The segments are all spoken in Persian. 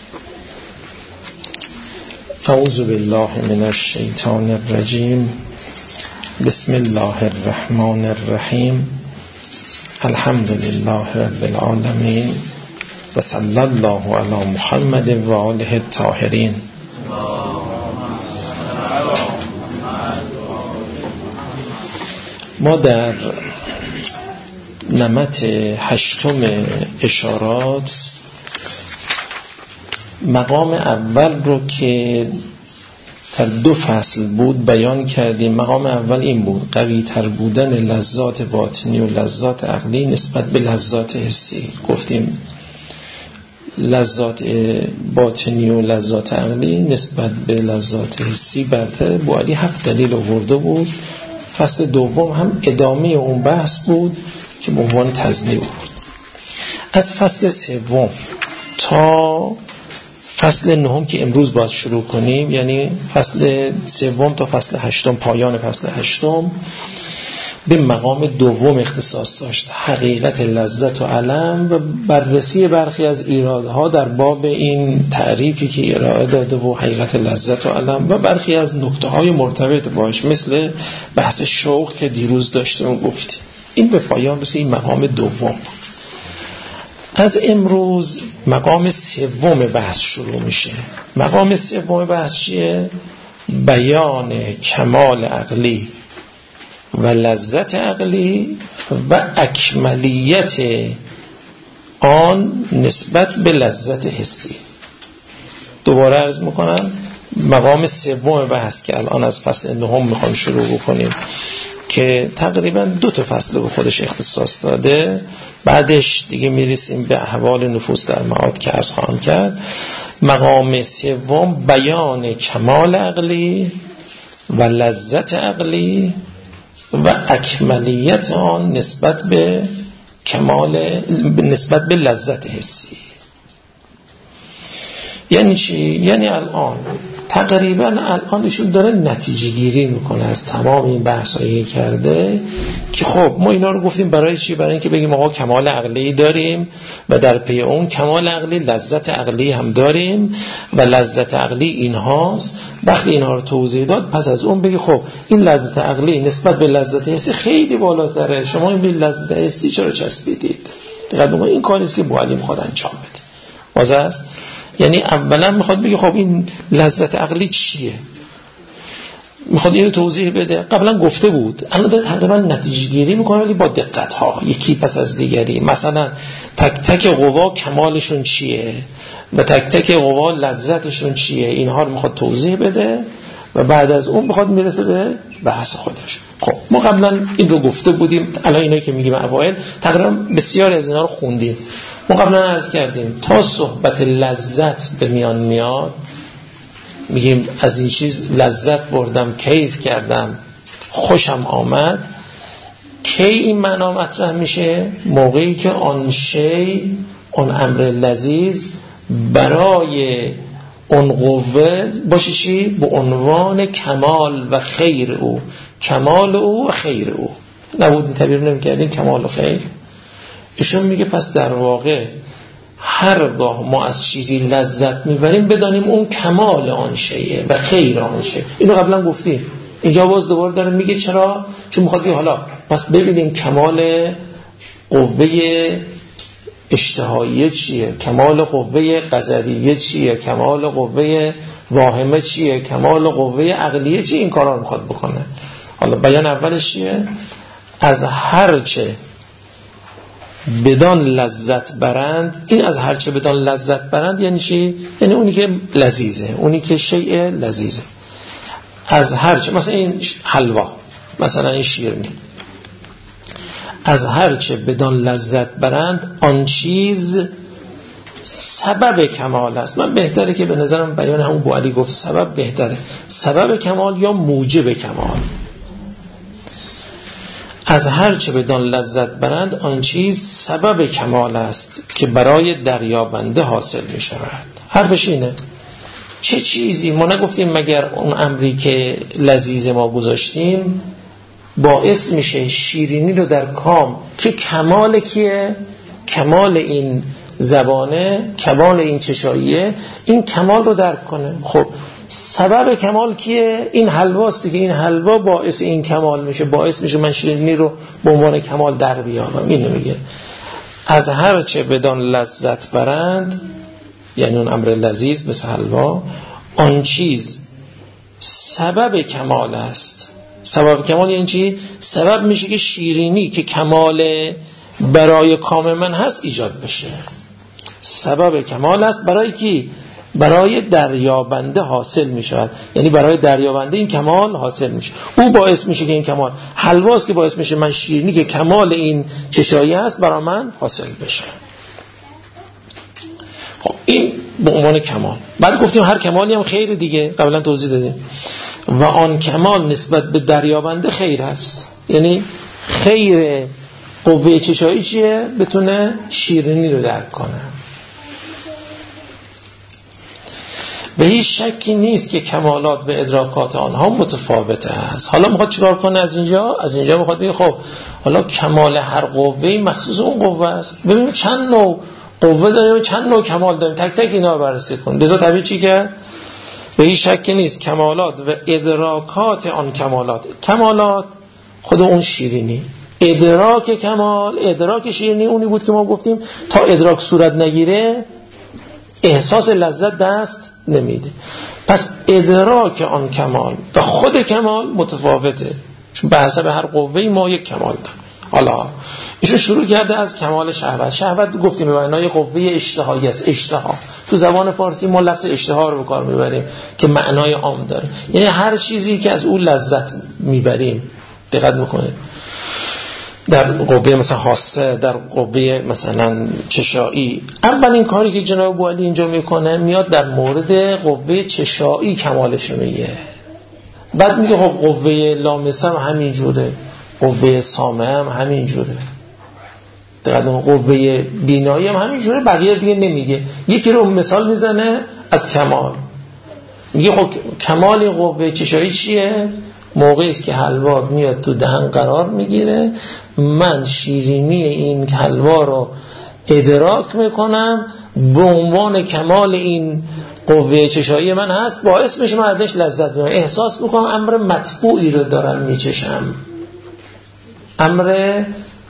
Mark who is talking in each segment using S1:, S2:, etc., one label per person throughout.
S1: اعوذ بالله من الشیطان الرجیم. بسم الله الرحمن الرحیم. الحمد لله رب العالمین و صلی الله علی محمد و آله الطاهرین. ما در نمط 8 اشارات مقام اول رو که در 2 فصل بود بیان کردیم. مقام اول این بود: قوی تر بودن لذات باطنی و لذات عقلی نسبت به لذات حسی. گفتیم لذات باطنی و لذات عقلی نسبت به لذات حسی برتر. بوعلی 7 دلیل آورده بود. فصل دوم هم ادامه اون بحث بود که به عنوان تزنی بود. از فصل سوم تا فصل 9 که امروز باید شروع کنیم، یعنی فصل سوم تا فصل 8، پایان فصل 8 به مقام دوم اختصاص داشت: حقیقت لذت و علم و بررسی برخی از ایرادها در باب این تعریفی که ارائه داده و حقیقت لذت و علم و برخی از نکته‌های مرتبط باش، مثل بحث شوق که دیروز داشتیم و گفتیم. این به پایان رسید. این مقام دوم. از امروز مقام سوم بحث شروع میشه. مقام سوم بحث چیه؟ بیان کمال عقلی و لذت عقلی و اکملیت آن نسبت به لذت حسی. دوباره عرض میکنم مقام سوم بحث که الان از فصل 9 میخوام شروع بکنیم که تقریبا 2 فصل به خودش اختصاص داده. بعدش دیگه میرسیم به احوال نفوس در معاد که عرض خواهم کرد. مقام سوم بیان کمال عقلی و لذت عقلی و اکملیت آن نسبت به نسبت به لذت حسی. یعنی چی؟ یعنی تقریبا الان ایشون داره نتیجه گیری میکنه از تمام این بحثایی کرده که خب ما اینا رو گفتیم برای چی؟ برای اینکه بگیم آقا کمال عقلی داریم و در پی اون کمال عقلی لذت عقلی هم داریم و لذت عقلی این هاست. وقتی اینها رو توضیح داد پس از اون بگی خب این لذت عقلی نسبت به لذت حسی خیلی بالاتره، شما این لذت حسی چرا چسبیدید؟ دقیقاً این کاریست که بوعلی میخواد انجام بده. واضح است؟ یعنی اولا میخواد بگه خب این لذت عقلی چیه، میخواد اینو توضیح بده. قبلا گفته بود، الان داره تقریبا نتیجه گیری میکنه ولی با دقت ها، یکی پس از دیگری. مثلا تک تک قوا کمالشون چیه و تک تک قوا لذتشون چیه، اینها رو میخواد توضیح بده و بعد از اون میخواد میرسه به بحث خودش. خب ما قبلا این رو گفته بودیم. الان اینایی که میگیم اوایل تقریبا بسیار از اینا رو خوندیم. ما قبلا عرض کردیم تا صحبت لذت به میان میاد، میگیم از این چیز لذت بردم، کیف کردم، خوشم آمد. کی این معنا مطرح میشه؟ موقعی که آن شی، آن امر لذیذ برای اون قوه باشه چی؟ به عنوان کمال و خیر او، کمال او و خیر او. نبود این تعبیر نمی‌کردیم کمال و خیر؟ ایشون میگه پس در واقع هرگاه ما از چیزی لذت میبریم بدانیم اون کمال آن شیء و خیر آن شیء. اینو قبلا گفتیم. اینجا باز دوباره داره میگه چرا؟ چون میخواد بگه حالا پس ببینیم کمال قوه اشتهاییه چیه، کمال قوه غضبیه چیه، کمال قوه واهمه چیه، کمال قوه عقلیه چیه. این کارا رو میخواد بکنه. حالا بیان اولش چیه؟ از هرچه بدان لذت برند. این از هرچه بدان لذت برند یعنی چی؟ یعنی اونی که لذیذه، اونی که شیء لذیذه. از هرچه، مثلا این حلوا، مثلا این شیرینی، از هرچه بدان لذت برند آن چیز سبب کمال است. من بهتره که به نظرم بیان همون بوعلی گفت سبب بهتره. سبب کمال یا موجب کمال. از هر چه بدان لذت برند آن چیز سبب کمال است که برای دریابنده حاصل می شود. حرفش اینه. چه چیزی؟ ما نگفتیم مگر اون امری که لذیذ ما گذاشتیم باعث میشه شیرینی رو در کام که کمال کیه؟ کمال این زبانه، کمال این چشاییه، این کمال رو درک کنه. خب سبب کمال کیه؟ این حلواست دیگه. این حلوا باعث این کمال میشه، باعث میشه من شیرینی رو به عنوان کمال در بیارم. اینو میگه از هر چه بدان لذت برند، یعنی اون امر لذیذ مثل حلوا، آن چیز سبب کمال است. سبب کمال یعنی چی؟ سبب میشه که شیرینی که کمال برای کام من هست ایجاد بشه. سبب کمال است برای کی؟ برای دریابنده حاصل میشه، یعنی برای دریابنده این کمال حاصل میشه. او باعث میشه که این کمال، حلواست که باعث میشه من شیرینی که کمال این چشاییه هست برای من حاصل بشه. خب این به عنوان کمال. بعد گفتیم هر کمالی هم خیر دیگه، قبلا توضیح دادیم. و آن کمال نسبت به دریابنده خیر هست، یعنی خیر قوه چشایی چیه؟ بتونه شیرینی رو درک کنه. به هیچ شکی نیست که کمالات و ادراکات آنها متفاوته است. حالا میخواد چیکار کنه از اینجا میخواد بگه خب حالا کمال هر قوه‌ای مخصوص اون قوه است. ببینیم چند نوع قوه داریم، چند نوع کمال داریم، تک تک اینا رو بررسی کنیم. لذا طبیعی چی که به هیچ شکی نیست کمالات و ادراکات آن کمالات خود اون شیرینی. ادراک کمال، ادراک شیرینی اونی بود که ما گفتیم تا ادراک صورت نگیره احساس لذت دست نمیده. پس ادراک آن کمال و خود کمال متفاوته، چون به حسب هر قوه‌ای ما یک کمال داریم. حالا ایشون شروع کرده از کمال شهوت. شهوت گفتیم به معنای قوه اشتهایی است. اشتها تو زبان فارسی ما لفظ اشتها رو به کار میبریم که معنای عام داره، یعنی هر چیزی که از اون لذت میبریم. دقت میکنید در قوه مثلا حاسه، در قوه مثلا چشایی، اولین کاری که جناب بوالی اینجا میکنه میاد در مورد قوه چشایی کمالش میگه. بعد میگه خب قوه لامسه هم همین جوره، قوه سامعه هم همین جوره، قوه بینایی هم همین جوره، بقیه دیگه نمیگه. یکی رو مثال میزنه از کمال، میگه خب کمال قوه چشایی چیه؟ موقعی است که حلوا میاد تو دهن قرار میگیره، من شیرینی این حلوا رو ادراک میکنم، به عنوان کمال این قوه چشایی من هست، باعث میشه من ازش لذت میبرم، احساس میکنم امر مطبوعی رو دارم میچشم، امر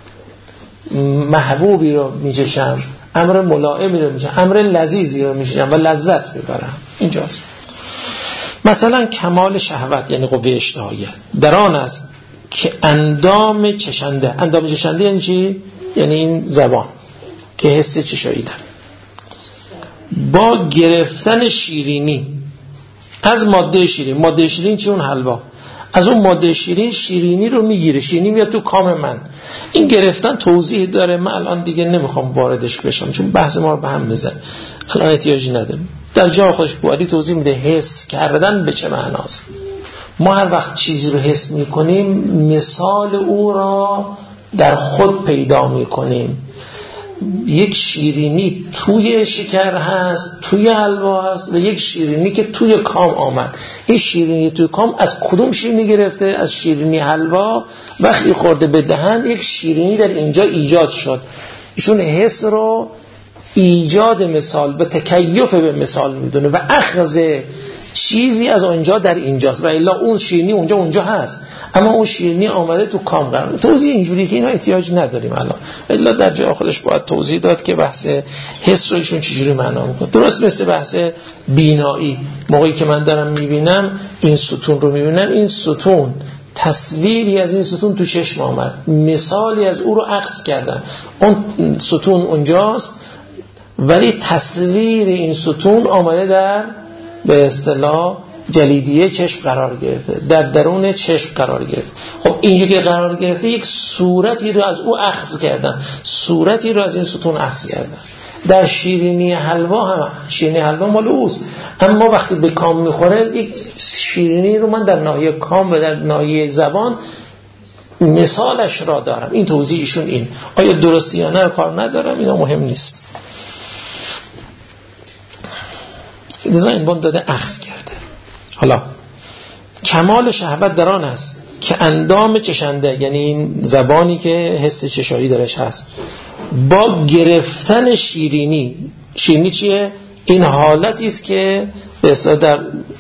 S1: محبوبی رو میچشم، امر ملائمی رو میچشم، امر لذیذی رو میچشم و لذت میبرم. اینجاست مثلا کمال شهوت یعنی قوه اشتهایی در آن است که اندام چشنده یعنی چی؟ یعنی این زبان که حس چشایی داره، با گرفتن شیرینی از ماده شیرین چی؟ اون حلوا، از اون ماده شیرینی رو میگیره، شیرینی میاد تو کام من. این گرفتن توضیح داره، من الان دیگه نمیخوام واردش بشم چون بحث ما رو به هم میزنه، الان احتیاجی نداریم. در جای خودش بوالی توضیح میده حس کردن به چه معناست. ما هر وقت چیزی رو حس میکنیم مثال او را در خود پیدا میکنیم. یک شیرینی توی شکر هست، توی حلوا هست، و یک شیرینی که توی کام آمد. این شیرینی توی کام از کدوم شیرینی گرفته؟ از شیرینی حلوا. وقتی خورده به دهن یک شیرینی در اینجا ایجاد شد. ایشون حس رو ایجاد مثال به تکیف به مثال میدونه و اخذ چیزی از اونجا در اینجاست، و الا اون شیرینی اونجا هست، اما اون شیرینی آمده تو کام قرار. توضیح اینجوری که اینا احتیاج نداریم الان، الا در جای خودش باید توضیح داد که بحث حس رو ایشون چجوری معنا میکنه. درست مثل بحث بینایی، موقعی که من دارم میبینم این ستون رو میبینم، این ستون تصویری از این ستون تو چشم آمد، مثالی از او رو اخذ کردم، اون ستون اونجاست ولی تصویر این ستون آمده در به اصطلاح جلیدیه چشم قرار گرفته، در درون چشم قرار گرفته. خب اینجا که قرار گرفته یک صورتی رو از او اخذ کردن، صورتی رو از این ستون اخذ کردن. در شیرینی حلوا هم شیرینی حلوا مال اوست، اما وقتی به کام میخوره یک شیرینی رو من در ناحیه کام و در ناحیه زبان مثالش را دارم. این توضیحشون این. آیا درستی یا نه کار ندارم، اینا مهم نیست. لذا این بند داده اخذ کرده. حالا کمال شهوت در آن است که اندام چشنده، یعنی این زبانی که حس چشایی درش هست، با گرفتن شیرینی. شیرینی چیه؟ این حالتی است که به اصطلاح در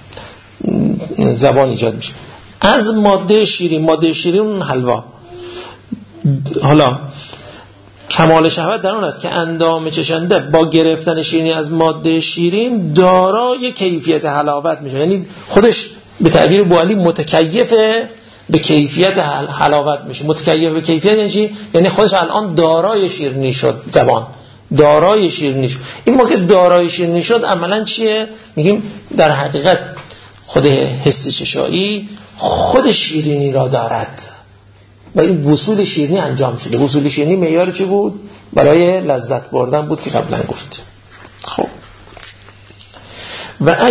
S1: زبان ایجاد میشه از ماده شیرین. ماده شیرین اون حلوا. حالا کمال شهوت در اون است که اندام چشنده با گرفتن شیرینی از ماده شیرین دارای کیفیت حلاوت میشه. یعنی خودش به تعبیر بوعلی متکیف به کیفیت حلاوت میشه. متکیف به کیفیت یعنی چی؟ یعنی خودش الان دارای شیرینی شد. زبان دارای شیرینی شد. این ما که دارای شیرینی شد عملا چیه؟ میگیم در حقیقت خود حس چشایی خود شیرینی را دارد و این وصول شیرینی انجام شده. وصول شیرینی معیار چی بود؟ برای لذت بردن بود که قبلا گفت. خب و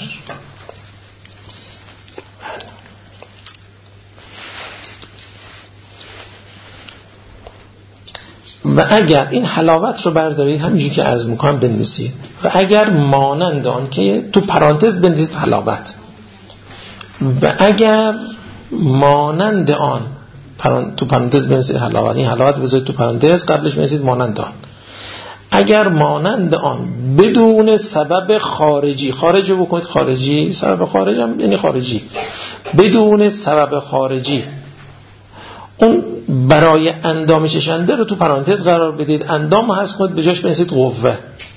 S1: اگر این حلاوت رو بردارید همینجوری که عرض میکنم بنویسید و اگر مانند آن که تو پرانتز بنویسید حلاوت و اگر مانند آن تو پرانتز بنویسید حلاوت. این حلاوت بذارید تو پرانتز قبلش بنویسید مانند آن. اگر مانند آن بدون سبب خارجی، خارجی بکنید خارجی، سبب خارج هم یعنی خارجی، بدون سبب خارجی اون برای اندام چشنده رو تو پرانتز قرار بدید. اندام هست خود به جاش بنویسید قوه.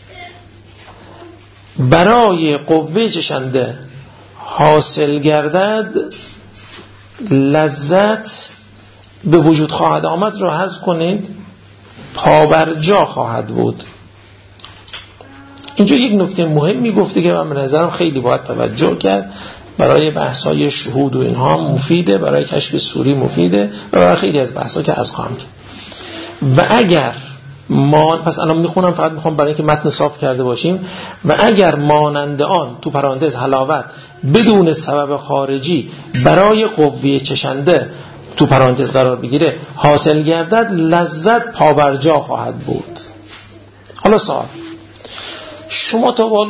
S1: برای قوه چشنده حاصل گردد لذت به وجود خواهد آمد رو حذف کنید پابرجا خواهد بود. اینجا یک نکته مهمی گفته که من به نظرم خیلی باید توجه کرد. برای بحث‌های شهود و اینها مفیده، برای کشف سوری مفیده و برای خیلی از بحث‌ها که عرض خواهم کرد. و اگر پس الان میخونم، فقط میخوام برای اینکه متن صاف کرده باشیم. و اگر مانند آن تو پرانتز حلاوت بدون سبب خارجی برای قوه چشنده تو پرانتز قرار بگیره حاصل گردد لذت پابرجا خواهد بود. حالا سوال، شما تا به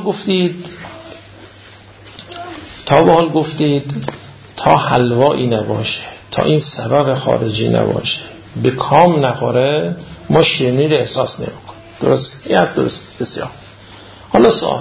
S1: حال گفتید تا حلوایی نباشه، تا این سبب خارجی نباشه، به کام نخوره ما شیرینی رو احساس نمی‌کنیم. درست؟ درست. بسیار. حالا سوال،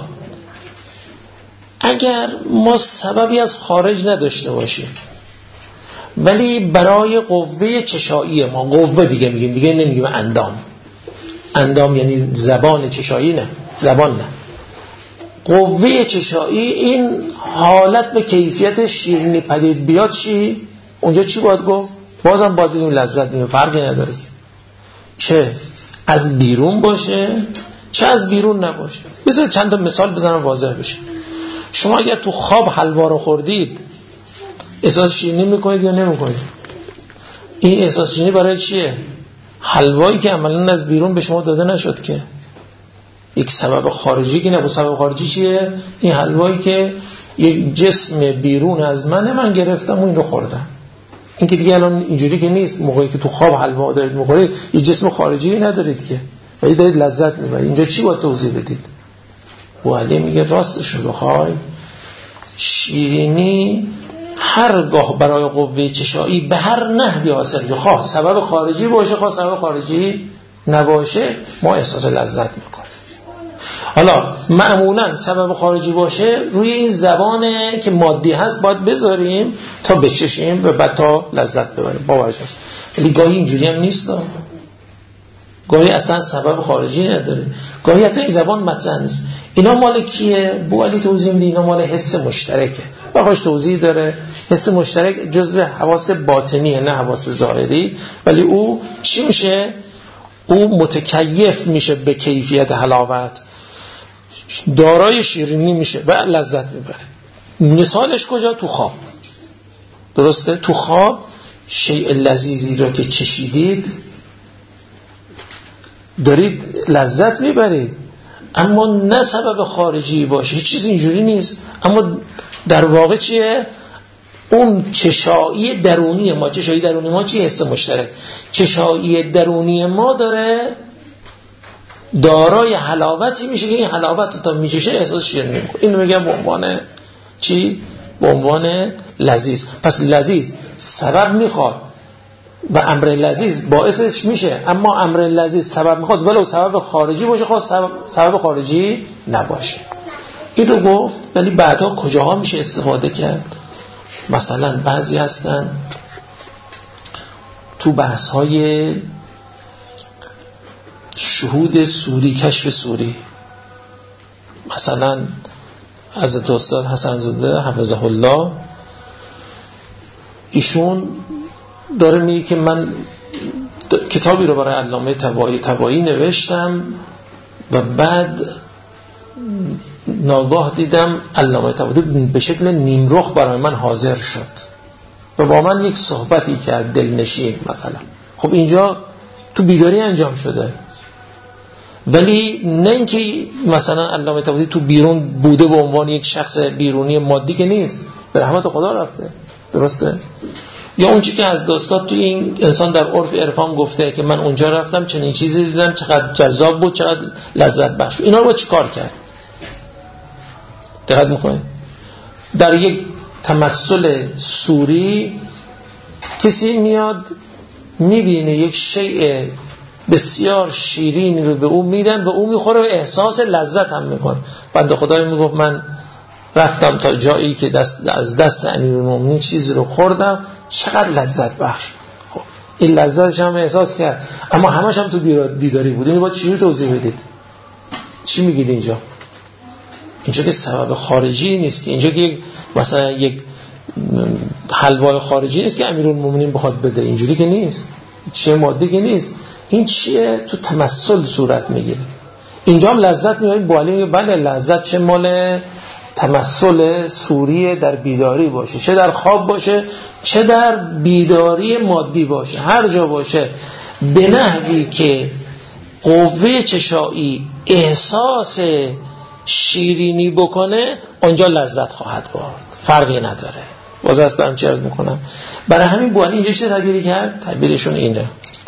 S1: اگر ما سببی از خارج نداشته باشیم ولی برای قوه چشایی ما، قوه دیگه میگیم، دیگه نمیگیم اندام یعنی زبان چشایی، نه زبان نه، قوه چشایی این حالت به کیفیت شیرینی پدید بیاد، چی؟ اونجا چی باید گفت؟ بازم باید این لذت میگه، فرقی نداره چه از بیرون باشه چه از بیرون نباشه. بذارید چند تا مثال بزنم واضح بشه. شما اگر تو خواب حلوا رو خوردید احساس شیرینی میکنید یا نمیکنید؟ این احساس شیرینی برای چیه؟ حلوایی که عملاً از بیرون به شما داده نشد که، یک سبب خارجی که نبود. سبب خارجی چیه؟ این حلوایی که یک جسم بیرون از من گرفتم و این رو خوردم. این که دیگه الان اینجوری که نیست. موقعی که تو خواب حلوا دارید میخورید یه جسم خارجی ندارید که، ولی دارید لذت میبرید. اینجا چی باید توضیح بدید؟ بوعلی میگه راستشو بخوای شیرینی هرگاه برای قوه چشایی به هر نحوی حاصل، خواه سبب خارجی باشه خواه سبب خارجی نباشه، ما احساس لذت میکنیم. حالا معمولا سبب خارجی باشه روی این زبانه که مادی هست باید بذاریم تا بچشیم و بعد تا لذت ببریم. باورش هست. ولی گاهی اینجوری هم نیست، گاهی اصلا سبب خارجی نداره، گاهی حتی این زبان مطرح نیست. اینا مال کیه؟ بوعلی توضیح میده اینا مال حس مشترکه. بخواش توضیح داره حس مشترک جزء حواس باطنیه نه حواس ظاهری، ولی او چی میشه؟ او متکیف میشه به کیفیت حلاوت، دارای شیرینی میشه و لذت میبره. مثالش کجا؟ تو خواب. درسته؟ تو خواب شیء لذیذی را که چشیدید دارید لذت میبرید، اما نه سبب خارجی باشه، هیچ چیز اینجوری نیست. اما در واقع چیه؟ اون چشایی درونی ما، چشایی درونی ما چیه؟ حس مشترک. چشایی درونی ما داره دارای حلاوتی میشه که این حلاوت تا میچشه احساس شیرینی میکنه. اینو میگم به عنوان چی؟ به عنوان لذیذ. پس لذیذ سبب میخواد، و امر لذیذ باعثش میشه، اما امر لذیذ سبب میخواد ولو سبب خارجی باشه، خود سبب خارجی نباشه. این رو گفت. ولی بعدا کجاها میشه استفاده کرد؟ مثلا بعضی هستن تو بحث های شهود سوری، کشف سوری، مثلا حضرت استاد حسن زاده حفظه الله، ایشون داره میگه که من کتابی رو برای علامه طباطبایی نوشتم و بعد ناگاه دیدم علامه طباطبایی به شکل نیمرخ برای من حاضر شد و با من یک صحبتی کرد دلنشین مثلا. خب اینجا تو بیداری انجام شده، ولی نه اینکه مثلا علامه طباطبایی تو بیرون بوده به عنوان یک شخص بیرونی مادی که نیست، به رحمت خدا رفته. درسته؟ یا اون چیزی که از دوستات تو این انسان در عرف عرفان گفته که من اونجا رفتم چنین چیزی دیدم، چقدر جذاب بود، چقدر لذت بخش. اینا رو با چیکار کرد؟ دقت میکنید در یک تمثل سوری کسی میاد میبینه یک شیء بسیار شیرین رو به اون میدن و اون میخوره و احساس لذت هم میکنه. بنده خدایی میگفت من رفتم تا جایی که از دست امیرالمومنین چیزی رو خوردم، چقدر لذت بخش. خب این لذتش هم احساس کرد، اما همش هم تو بیداری بود. اینو باید چجوری توضیح بدید؟ چی میگید اینجا؟ اینجا که سبب خارجی نیست، که اینجا که مثلا یک حلوای خارجی نیست که امیرالمومنین بخواد بده، اینجوری که نیست، چه ماده که نیست. این چیه؟ تو تمثل صورت میگیره. اینجا هم لذت میبرید. بالی بله لذت چه مال تمثل سوری در بیداری باشه، چه در خواب باشه، چه در بیداری مادی باشه، هر جا باشه به نحوی که قوه چشایی احساس شیرینی بکنه، اونجا لذت خواهد برد، فرقی نداره. باز از دارم چه عرض میکنم. برای همین بوانی اینجا چه تعبیری کرد؟ تعبیرشون اینه: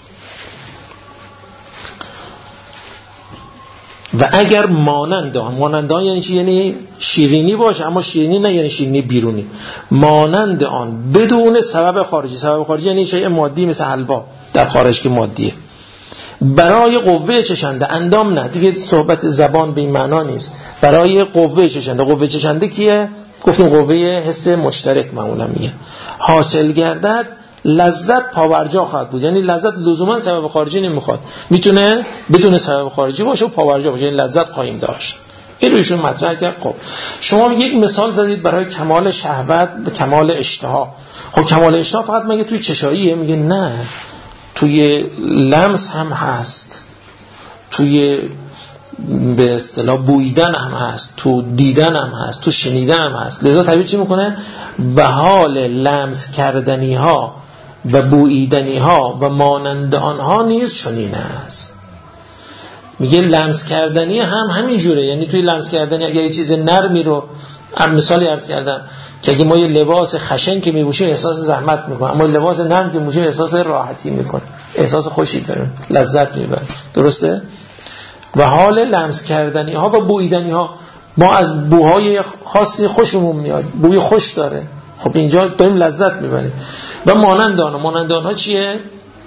S1: و اگر مانند آن یعنی چی؟ یعنی شیرینی باشه، اما شیرینی نه یعنی شیرینی بیرونی، مانند آن بدون سبب خارجی. سبب خارجی یعنی شیء مادی مثل حلوا در خارج که مادیه، برای قوه چشنده، اندام نه دیگه، صحبت زبان به این معنا نیست، برای قوه چشنده. قوه چشنده کیه؟ گفتیم قوه حس مشترک معمولا میگه. حاصل گردد لذت پاورجا خواهد بود، یعنی لذت لزوما سبب خارجی نمیخواد، میتونه بدون سبب خارجی باشه و پاورجا باشه، یعنی لذت خواهیم داشت. این رو ایشون مطرح کرد. خب شما یک مثال زدید برای کمال شهوت و کمال اشتها. خب کمال اشتها فقط مگه توی چشاییه؟ میگه نه، توی لمس هم هست، توی به اصطلاح بویدن هم هست، تو دیدن هم هست، تو شنیدن هم هست. لذا تعبیر چی میکنه؟ به حال لمس کردنی ها و بویدنی ها و مانند آنها نیز چنین است. میگه لمس کردنی هم همین جوره، یعنی توی لمس کردنی اگر یه چیز نرمی رو مثالی عرض کردم که اگه ما یه لباس خشن که میپوشیم احساس زحمت میکنه، اما لباس نرم که میپوشیم احساس راحتی میکنه، احساس خوشی داریم، لذت میبریم. درسته؟ و حال لمس کردنی ها و بویدنی ها، ما از بوهای خاصی خوشمون میاد، بوی خوش داره، خب اینجا داریم لذت میبریم. و مانند آنها چیه؟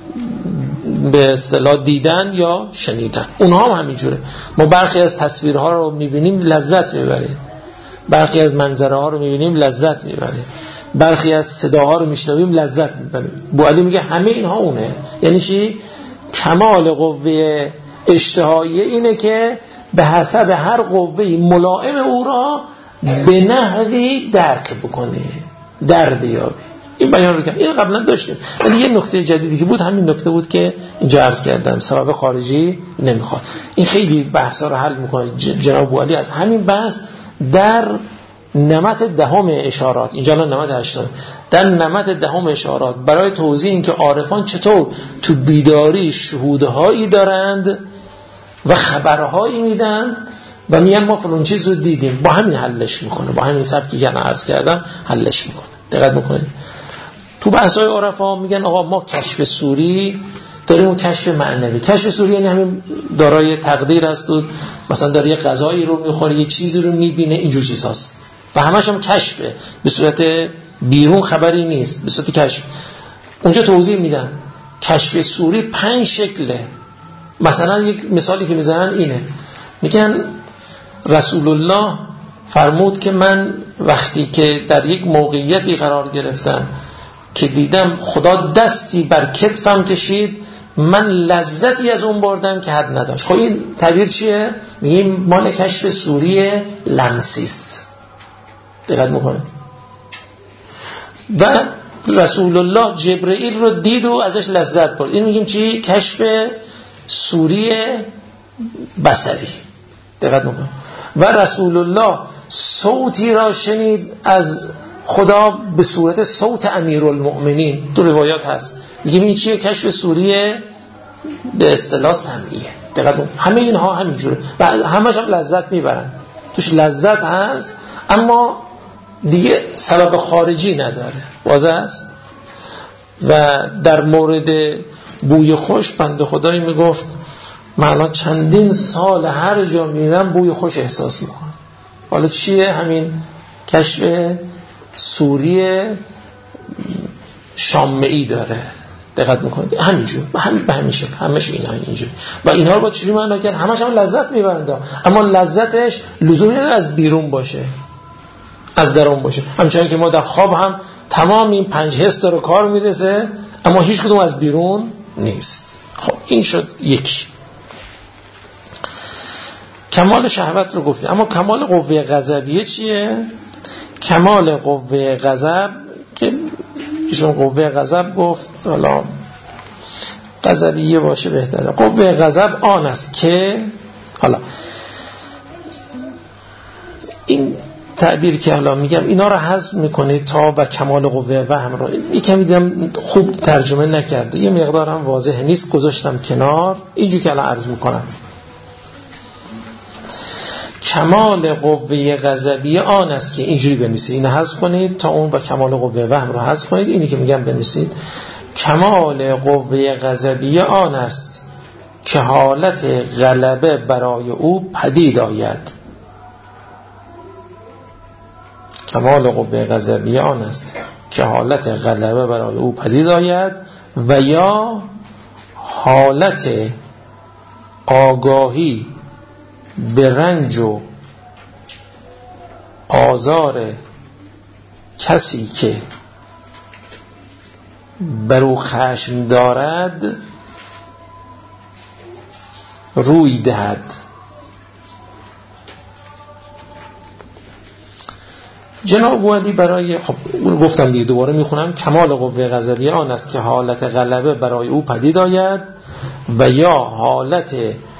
S1: به اصطلاح دیدن یا شنیدن. اونها هم همینجوره. ما برخی از تصویرها رو میبینیم لذت میبریم، برخی از منظره ها رو میبینیم لذت میبریم، برخی از صداها رو میشنویم لذت میبریم. بوعلی میگه همه اینها اونه. یعنی چی؟ کمال قوه اشتهایی اینه که به حسب هر قوهی ملائم او را به نحوی درک بکنه، در بیابی. این بیان رو کنم. این قبلا داشتیم، ولی یه نکته جدیدی که بود همین نکته بود که اینجا عرض کردم، سبب خارجی نمیخواد. این خیلی بحثا رو حل میکنه جناب بوعلی از همین بحث در نمط دهم اشارات. اینجا الان نمط 8 در نمط دهم اشارات برای توضیح این که عارفان چطور تو بیداری شهودهایی دارند و خبرهایی میدن و میگن ما فلان چیز رو دیدیم، با همین حلش میکنه، با همین سبکی که انا عرض کردم حلش میکنه. دقت میکنید تو بحث‌های عرفا میگن آقا ما کشف سوری داریم و کشف معنوی. کشف سوری یعنی همین دارای تقدیر است و مثلا داره یه غذایی رو میخوره، یه چیزی رو میبینه، اینجور چیزاست و همش هم کشفه، به صورت بیرون خبری نیست، به صورت کشف. اونجا توضیح میدن کشف صوری 5 شکله. مثلا یک مثالی که میزنن اینه، میگن رسول الله فرمود که من وقتی که در یک موقعیتی قرار گرفتم که دیدم خدا دستی بر کتفم کشید، من لذتی از اون بردم که حد نداشت. خب این تعبیر چیه؟ میگیم مال کشف صوری لمسی است. دقت میکنید. و رسول الله جبرئیل رو دید و ازش لذت برد. این میگیم چی؟ کشف صوری بصری. دقت میکنید. و رسول الله صوتی را شنید از خدا به صورت صوت امیرالمؤمنین. تو روایات هست. میگیم این چیه؟ کشف صوری به اصطلاح سمعیه. دقت کنید. همه اینها همینجوره و همش هم لذت میبرن، توش لذت هست اما دیگه سبب خارجی نداره. واضح است. و در مورد بوی خوش بنده خدایی میگفت من الان چندین سال هر جا میرم بوی خوش احساس میکنم. حالا چیه؟ همین کشف صوری شامعی داره. دقت میکنید. همینجور به همین شکل همش اینجور. و اینها رو با چجوری معنا کرد؟ همش هم لذت میبرند، اما لذتش لزومی نداره از بیرون باشه، از درون باشه. همچنین که ما در خواب هم تمام این 5 حس داره کار میرسه، اما هیچ کدوم از بیرون نیست. خب این شد یک. کمال شهوت رو گفتیم، اما کمال قوه غضبیه چیه؟ کمال قوه غضب که ایشون قوه غضب گفت، حالا غضبیه باشه بهتره. قوه غضب آن است که، حالا این تعبیر که حالا میگم اینا رو حذف میکنید تا و کمال قوه وهم رو یکم دیدم خوب ترجمه نکرده، یه مقدار هم واضح نیست، گذاشتم کنار. اینجوری که الان عرض میکنم کمال قوه غضبیه آن است که اینجوری بنویسید، اینو حذف کنید تا اون و کمال قوه وهم رو حذف کنید. اینی که میگم بنویسید کمال قوه غضبیه آن است که حالت غلبه برای او پدید آید. کمال قوه غضبیه آن است که حالت غلبه برای او پدید آید و یا حالت آگاهی به رنج و آزار کسی که بر او خشم دارد روی دهد. جناب ولی برای گفتم دیگه دوباره میخونم کمال قوه غضبیه آن است که حالت غلبه برای او پدید آید و یا حالت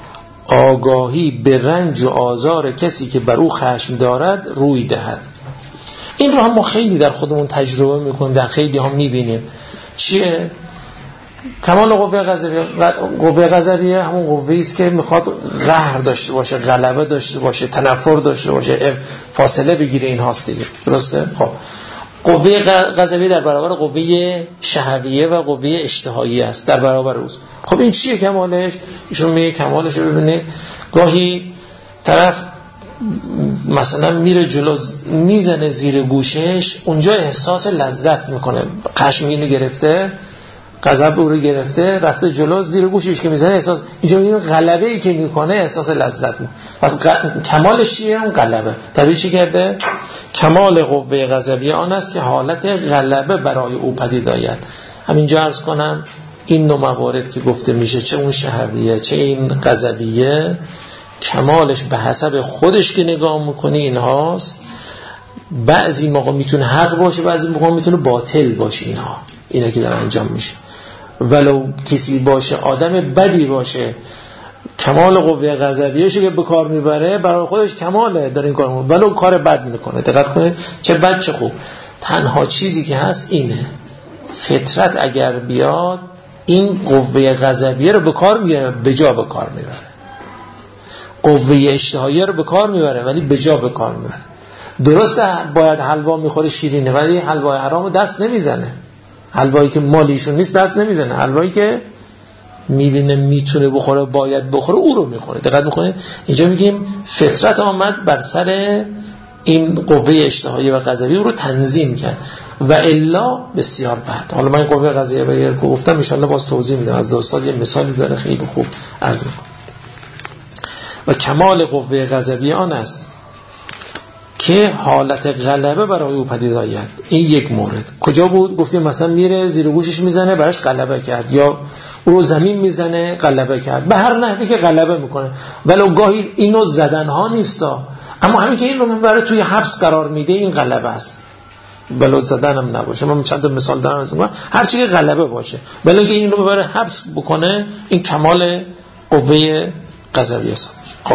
S1: آگاهی به رنج و آزار کسی که بر او خشم دارد روی دهد. این رو هم ما خیلی در خودمون تجربه میکنیم، در خیلی هم میبینیم. چیه؟ کمال قوه غضبیه همون قوه‌ای است که میخواد قهر داشته باشه، غلبه داشته باشه، تنفر داشته باشه، فاصله بگیره. این هاست دیگه. درسته؟ خب قوه غضبیه در برابر قوه شهویه و قوه اشتهایی است، در برابر اوست. خب این چیه کمالش؟ ایشون میگه کمالش رو ببینید گاهی طرف مثلا میره جلو میزنه زیر گوشش، اونجا احساس لذت میکنه، خشمگینی گرفته، غضب او رو گرفته، رفته جلو زیر گوشش که میزنه احساس، اینجا میگه غلبه ای که میکنه احساس لذت میکنه. پس کمالش چیه؟ اون غلبه. طبیعی چی کرده؟ کمال قوه غضبیه آن است که حالت غلبه برای او پدید آید. همینجا عرض کنم این نوع موارد که گفته میشه، چه اون شهویه چه این غضبیه، کمالش به حسب خودش که نگاه میکنی اینهاست. بعضی موقع میتونه حق باشه، بعضی موقع میتونه باطل باشه. اینا که داره انجام میشه، ولو کسی باشه آدم بدی باشه، کمال قوه غضبیه‌شو که به کار میبره برای خودش کماله، داره این کارو ولو کار بد میکنه. دقت کنید چه بد چه خوب. تنها چیزی که هست اینه، فطرت اگر بیاد این قوه غضبیه رو به کار میبره، به جا به کار میبره. قوه اشتهایی رو به کار میبره ولی به جا به کار میبره. درسته باید حلوا میخوره شیرینه، ولی حلوای حرامو دست نمیزنه. حلوایی که مالیشون نیست دست نمیزنه. حلوایی که میبینه میتونه بخوره، باید بخوره، او رو میخوره. دقت میکنید اینجا میگیم فطرت آمد بر سر این قوه اشتهایی و غضبی او رو تنظیم کرد و الا بسیار بد. حالا من قوه قضاییه گفتم، ان شاءالله باز توضیح میدم. از استاد یه مثالی داره خیلی خوب عرض میکنم. و کمال قوه قضاییه آن است که حالت غلبه برای او پدید آید. این یک مورد. کجا بود؟ گفتیم مثلا میره زیر گوشش میزنه براش غلبه کرد، یا او رو زمین میزنه غلبه کرد، به هر نحوی که غلبه میکنه. ولو گاهی اینو زدن ها نیستا، اما همین که این رو میبره توی حبس قرار میده این غلبه است. ولو زدن هم نباشه، من چند تا مثال دارم، هر چی که غلبه باشه، ولو که این رو ببره حبس بکنه، این کمال قوه قضاییه است. خب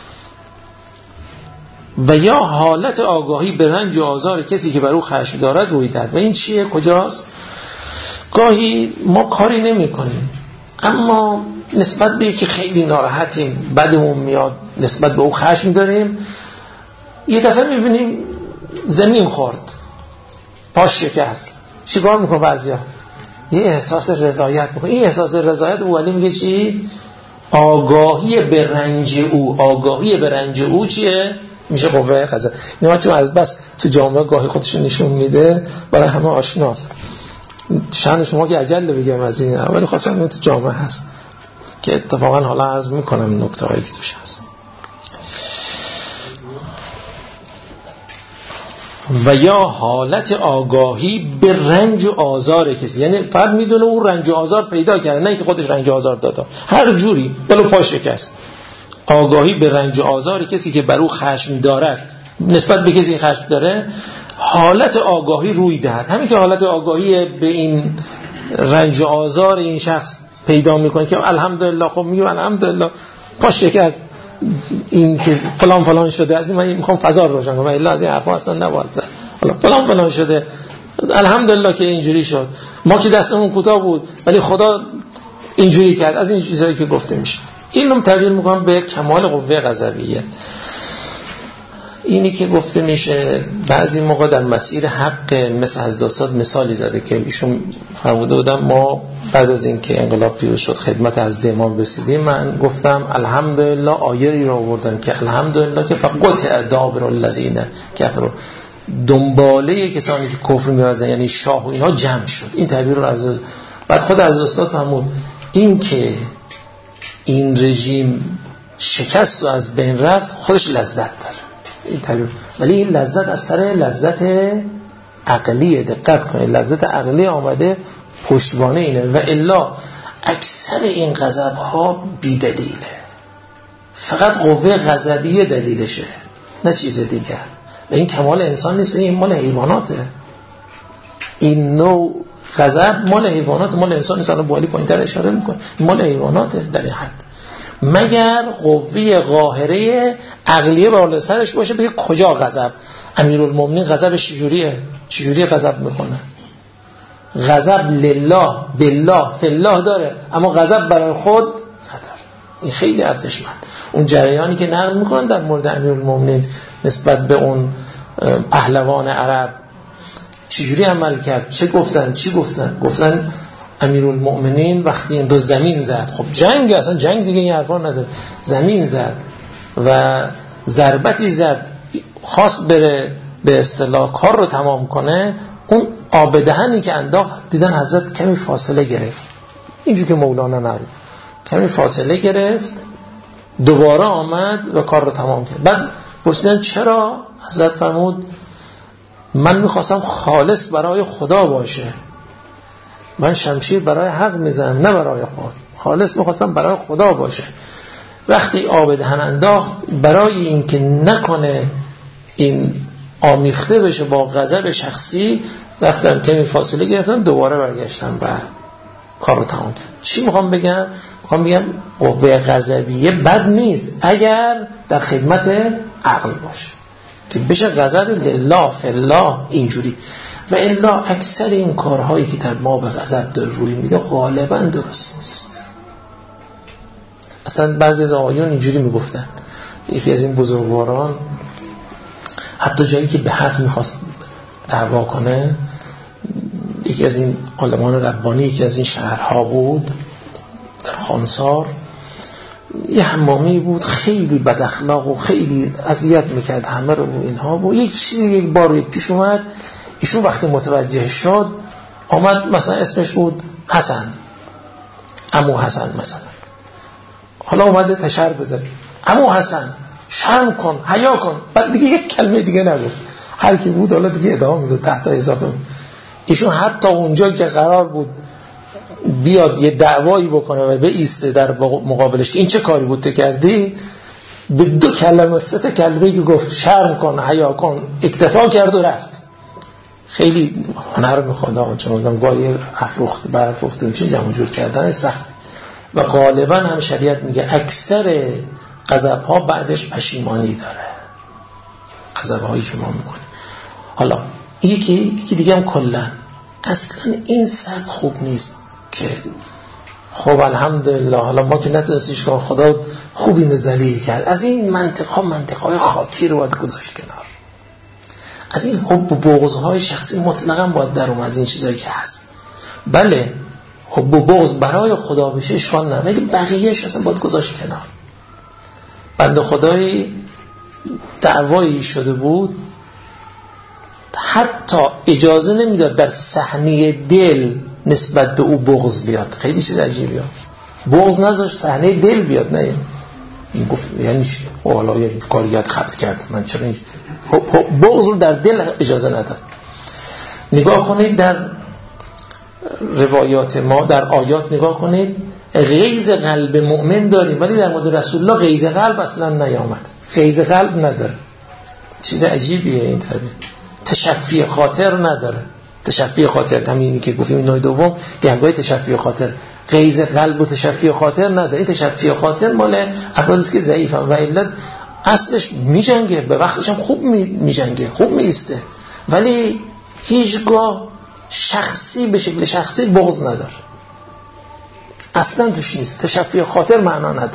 S1: و یا حالت آگاهی به رنج و آزار کسی که بر او خشم دارد روی دهد. و این چیه؟ کجاست؟ گاهی ما کاری نمی کنیم، اما نسبت به که خیلی ناراحتیم، بدمون میاد، نسبت به او خشم داریم، یه دفعه میبینیم زمین خورد، پاش شکست، چیکار میکنه بعضیا؟ یه احساس رضایت میکنه. این احساس رضایت او ولی میگه چی؟ آگاهی به رنج او. آگاهی به رنج او چیه؟ میشه قوه قضاییه. اینا تو از بس تو جامعه گاهی خودشون نشون میده، برای همه آشناست. شأن شما که عجله بگم از این، ولی خواستم تو جامعه هست که اتفاقا حالا عرض میکنم نکته هایی که توش هست. و یا حالت آگاهی به رنج و آزار کسی، یعنی فرد میدونه اون رنج و آزار پیدا کرده، نه که خودش رنج و آزار داده، هر جوری بلو پا شکست. آگاهی به رنج و آزار کسی که بر او خشم دارد، نسبت به کسی خشم داره، حالت آگاهی روی دهد. همین که حالت آگاهی به این رنج و آزار این شخص پیدا میکنه که الحمدلله، خب میگه الحمدلله پا شکست، این که فلان شده، از این من میخوام فضا رو روشن کنم، الا از این حرفا اصلا نباید زد. حالا فلان شده، الحمدلله که اینجوری شد، ما که دستمون کوتاه بود ولی خدا اینجوری کرد. از این چیزایی که گفته میشه، اینو تبدیل میکنم به کمال قوه قضاییه. اینی که گفته میشه بعضی موقع در مسیر حق، مثل حضرت استاد مثالی زده که ایشون فرموده بودن، ما بعد از اینکه انقلاب پیروز شد خدمت حضرت امام رسیدیم، من گفتم الحمدلله، آیه‌ای رو آوردن که الحمدلله که فقط دابر الذین کفروا، دنباله کسانی که کفر می‌ورزن یعنی شاه و اینا جمع شد. این تعبیر رو از بعد خود از استاد فرمود، این که این رژیم شکست و از بین رفت خودش لذت داره، این تعبیر. ولی این لذت از سر لذت عقلیه، دقت کنید، لذت عقلی آمده پشتوانه اینه. و الا اکثر این غضب ها بی دلیله، فقط قوه غضبیه دلیلشه، نه چیز دیگر. و این کمال انسان نیست، این مال حیواناته. این نوع غضب مال حیوانات، مال انسان نیست. الان بوالی پایین‌تر اشاره میکنه، مال حیواناته در این حد، مگر قوه قاهره عقلیه بالا سرش باشه بگه کجا غضب. امیرالمومنین غضبش چجوریه غضب میکنه؟ غضب لله بالله فالله داره، اما غضب برای خود نداره. این خیلی ارزشمند. اون جریانی که نقل میکنن در مورد امیرالمومنین نسبت به اون پهلوان عرب چجوری عمل کرد، چی گفتن امیرالمومنین وقتی این رو زمین زد، خب جنگ، اصلا جنگ دیگه این حرفا نداره، زمین زد و ضربتی زد، خواست بره به اصطلاح کار رو تمام کنه، اون آب دهنی که انداخت دیدن حضرت کمی فاصله گرفت، اینجور که مولانا نقل، کمی فاصله گرفت، دوباره آمد و کار رو تمام کرد. بعد پرسیدن چرا؟ حضرت فرمود من میخواستم خالص برای خدا باشه، من شمشیر برای حق میزنم نه برای خود، خالص میخواستم برای خدا باشه. وقتی آب دهن انداخت، برای این که نکنه این آمیخته بشه با غضب شخصی، رفتم کمی فاصله گرفتم، دوباره برگشتم و کار رو تمام کردم. چی میخوام بگم؟ میخوام بگم قوه غضبیه بد نیست اگر در خدمت عقل باشه، که بشه غضب لله فالله اینجوری. و الا اکثر این کارهایی که در ما به غضب داره روی میده غالبا درست نیست. اصلا بعضی از آقایون اینجوری میگفتن، یکی از این بزرگواران حتی جایی که به حق میخواست دعوا کنه، یکی از این عالمان ربانی، یکی از این شهرها بود در خانسار، یه حمامی بود خیلی بد اخلاق و خیلی اذیت میکرد همه رو، اینها بود. یک بار پیش اومد ایشون وقتی متوجه شد آمد، مثلا اسمش بود حسن، عمو حسن مثلا، حالا اومده تشر بزن عمو حسن شرم کن، حیا کن، بعد دیگه یک کلمه دیگه نگفت. هر کی بود حالا دیگه ادامه میداد تحت اضافه. ایشون حتی اونجا که قرار بود بیاد یه دعوایی بکنه و بایسته در مقابلش که این چه کاری بود کردی، به 2 کلمه 3 کلمه که گفت شرم کن، حیا کن، اکتفا کرد و رفت. خیلی هنر میخواد، چون گاهی افروخت برافروخته میشه جمع جور کردن سخت، و غالبا هم شریعت میگه اکثر غضب‌ها بعدش پشیمانی داره، غضب‌هایی که ما میکنیم. حالا یکی دیگه هم کلا اصلا این سبک خوب نیست که خب الحمدلله حالا ما که نتونستیش کنم، خدا خوبی نزلی کرد. از این منطقهای خاکی رو باید گذاشت کنار. از این حب و بغض‌های شخصی مطلقاً باید در اومد، از این چیزایی که هست. بله حب و بغض برای خدا بشه اشکال نداره، ولی بقیه‌اش اصلا باید گذاشت کنار. بنده خدایی دعوایی شده بود، حتی اجازه نمیداد در صحنه دل نسبت به او بغض بیاد. خیلی چیز عجیبیه، بغض نذاشت صحنه دل بیاد. نه این گفت یعنی حالا یه کاریات قتل کرد، من چرا این بغض رو در دل اجازه نداد. نگاه کنید در روایات ما، در آیات نگاه کنید، غیظ قلب مؤمن داریم ولی در مورد رسول الله غیظ قلب اصلا نیامد. غیظ قلب نداره، چیز عجیبیه این طبیعت. تشفی خاطر نداره. تشفی خاطر همینی که گفتیم نوع دوم، گهگاهی تشفی خاطر. غیظ قلب و تشفی خاطر نداره. این تشفی خاطر مال افرادی است که ضعیفن و علت اصلش میجنگه، به وقتش هم خوب میجنگه، خوب میسته، ولی هیچگاه شخصی به شکل شخصی بغض نداره، اصلا توش نیست. تشفی خاطر معنا نداره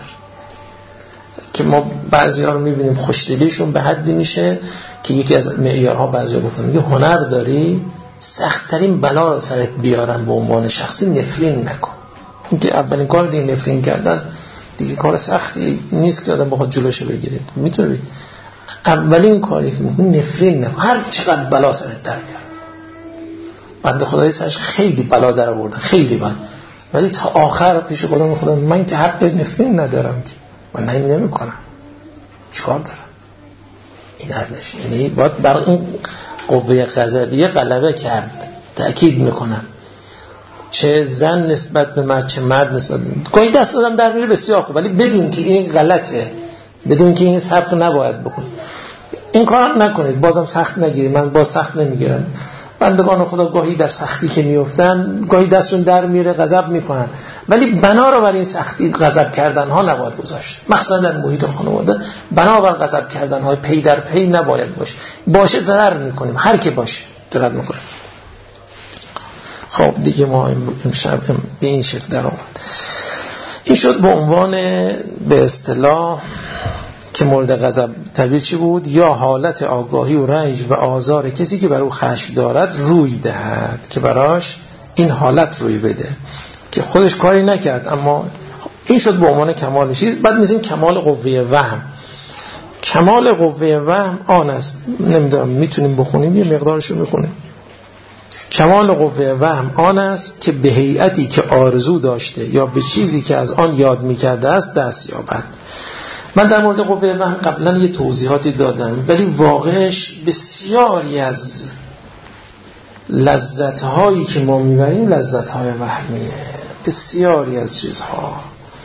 S1: که ما بعضی‌ها رو میبینیم خوشدلیشون به حدی میشه که یکی از معیارها بعضی‌ها گفتن میگه هنر داری سخت‌ترین بلا رو سرت بیارن به عنوان شخصی نفرین نکن. این که اولین کار دیگه نفرین کردن دیگه کار سختی نیست که آدم بخواد جلوشو بگیره. میتونه اولین کاری که میکنه نفرین نکن، هر چقدر بلا سرت در بیاره. بنده خدای سرش خیلی بلا در آورده، خیلی بد، ولی تا آخر پیش خدا میخوام من که حق نفرین ندارم که من نمیکنم، چیکار دارم؟ این حدش. یعنی باید بر این قوه غضبیه غلبه کرد. تأکید میکنم چه زن نسبت به مرد چه مرد نسبت به زن. گاهی دست آدم در میره بسیار خوب، ولی بدون که این غلطه، بدون که این سبق نباید بکن. این کار نکنید، بازم سخت نگیرید. من باز سخت نمیگیرم. بندگان خدا گاهی در سختی که میافتن گاهی دستشون در میره غضب میکنن، ولی بنا رو بر این سختی غضب کردن ها نباید گذاشت. مخصوصا در محیط خانواده بنا بر غضب کردن های پی در پی نباید باشه ضرر میکنیم، هر کی باشه دقت میکنیم. خب دیگه ما امشب به این شکل در آمد. این شد به عنوان به اصطلاح که مورد غضب تعبیر چی بود؟ یا حالت آگاهی و رنج و آزار کسی که بر او خشم دارد روی دهد، که براش این حالت روی بده که خودش کاری نکرد، اما این شد به عنوان کمال چیز. بعد می‌ذاریم کمال قوه وهم. کمال قوه وهم آن است، نمیدونم میتونیم بخونیم یه مقدارشو میخونیم. کمال قوه وهم آن است که به هیئتی که آرزو داشته یا به چیزی که از آن یاد می‌کرده است دست یابد. من در مورد قوه وهم قبلا یه توضیحاتی دادم، ولی واقعش بسیاری از لذت‌هایی که ما می‌بریم لذت‌های وهمیه. بسیاری از چیزها.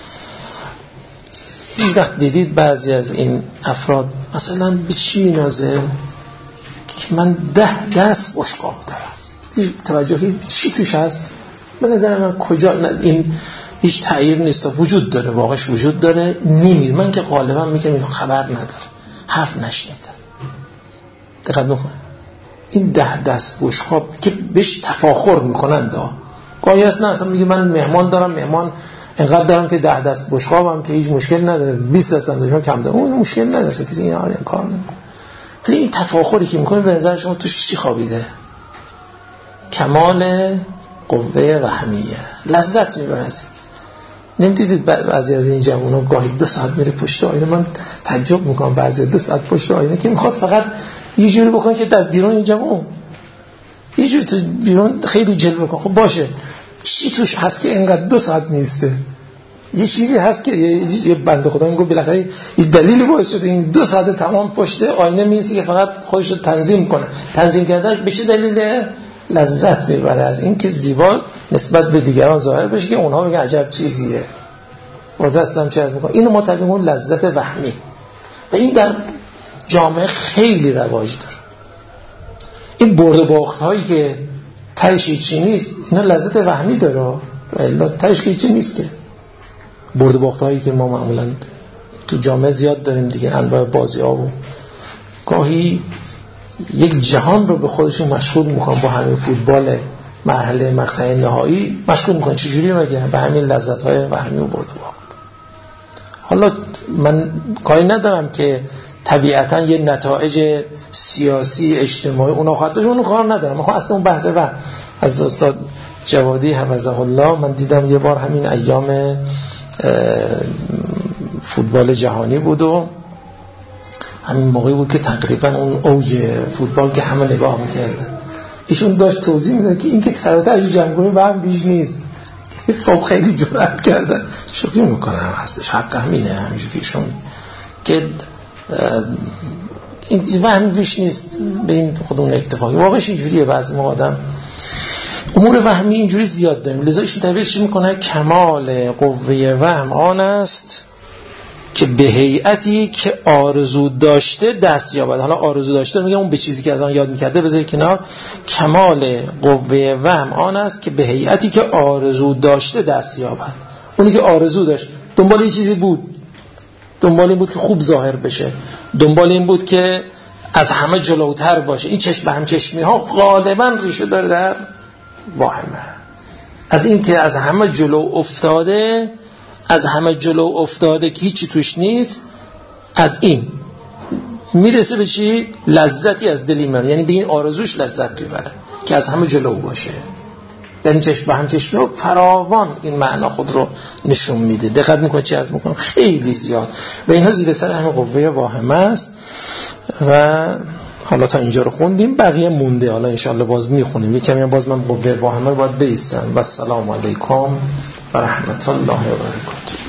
S1: این وقت دیدید بعضی از این افراد مثلا به چی می‌نازه که من 10 دست بشقاب دارم، توجهی چی توش هست؟ به نظر من کجا این هیچ تعییر نیست، وجود داره، واقعش وجود داره. نمیر من که غالبا میگم اینو خبر نداره، حرف نشنیده. دقت بکن این 10 دست بشقاب که بهش تفاخر میکنن گاهی اصلا میگه من مهمان دارم، مهمان اینقدر دارم که 10 دست بشقابم که هیچ مشکل نداره، 20 دست هم کم داره، اون مشکل نداره، کسی این کار نمیکنه. ولی این تفاخری که میکنه به نظر شما توش چی خوابیده؟ کمال قوه وهمیه، لذت میبره. نمیدیدید بعضی از این جوونا گاهی 2 ساعت میره پشت آینه؟ من تعجب میکنم بعضی 2 ساعت پشت آینه که میخواد فقط یه جوری بکنه که در بیرون این جوون یه جور تو بیرون خیلی جلوه کن. خب باشه، چی توش هست که اینقدر 2 ساعت نیسته؟ یه چیزی هست که یه بنده خدا میگه بالاخره یه دلیلی باعث شده این 2 ساعت تمام پشت آینه میسی که فقط خودش رو تنظیم کنه. تنظیم کردنش به چه دلیله؟ لذت میبره از این که زیبا نسبت به دیگران ظاهر بشه که اونها میگن عجب چیزیه. واضح اصلا چه از میکنه. اینو ما تبیمون لذت وهمی و این در جامعه خیلی رواج داره. این برد و باخت هایی که تهش هیچی نیست، اینا لذت وهمی داره، الا تهش هیچی نیست. که برد و باخت هایی که ما معمولا تو جامعه زیاد داریم دیگه، انواع بازی ها و گاهی یک جهان رو به خودشون مشغول میکنن با همین فوتبال مرحله مقطع نهایی مشغول میکنن. چجوری مگه؟ به همین لذت های وهمی و برد و باخت. حالا من کاری ندارم که طبیعتا یه نتایج سیاسی اجتماعی اونا خواهد اون کار ندارم. من اصلا اون بحث و از استاد جوادی حفظه الله من دیدم یه بار همین ایام فوتبال جهانی بود و همین موقعی بود که تقریبا اون اوج فوتبال که همه نگاه میکردن، ایشون داشت توضیح میداد که این که سراترش جمعگونی به هم بیش نیست. خب خیلی جرأت کردن، شوخی میکنم هستش، حق همینه همینجور که ایشون که این وهم بیش نیست به این خودمون اکتفا. واقعش اینجوریه، بعضی موقع آدم امور وهمی اینجوری زیاد داریم. لذا ایشون تعبیرش میکنه کمال قوه وهم آن است که به هیئتی که آرزو داشته دست یابد. حالا آرزو داشته میگم اون به چیزی که از آن یاد میکرده بذاری کنار. کمال قوه وهم آن است که به هیئتی که آرزو داشته دست یابد. اونی که آرزو داشت دنبال یه چیزی بود، دنبال این بود که خوب ظاهر بشه، دنبال این بود که از همه جلوتر باشه. این چشم به هم چشمی ها غالبا ریشه داره در واهمه، از این که از همه جلو افتاده، از همه جلو افتاده که هیچی توش نیست، از این میرسه به چی؟ لذتی از دلی میبره، یعنی به این آرزوش لذت میبره که از همه جلو باشه. در این چشم به هم چشمی رو فراوان این معنا خود رو نشون میده. دقت میکنه چی از میکنم خیلی زیاد و اینها زیر سر همه قوه واهمه است. و حالا تا اینجا رو خوندیم، بقیه مونده، حالا انشاءالله باز میخونیم. یک کمی باز من قوه واهمه رو باید بایستم. و السلام علیکم و رحمت الله و برکاته.